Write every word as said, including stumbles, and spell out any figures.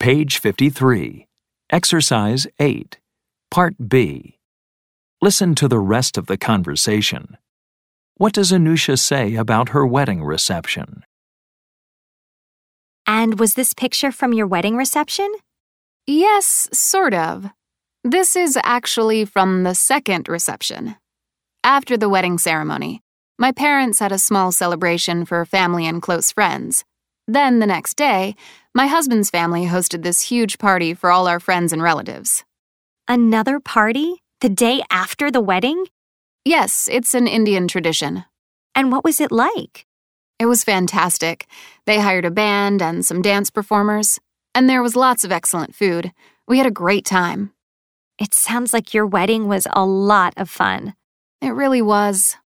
Page fifty-three. Exercise eight. Part B. Listen to the rest of the conversation. What does Anusha say about her wedding reception? And was this picture from your wedding reception? Yes, sort of. This is actually from the second reception. After the wedding ceremony, my parents had a small celebration for family and close friends. Then the next day, my husband's family hosted this huge party for all our friends and relatives. Another party? The day after the wedding? Yes, it's an Indian tradition. And what was it like? It was fantastic. They hired a band and some dance performers. And there was lots of excellent food. We had a great time. It sounds like your wedding was a lot of fun. It really was.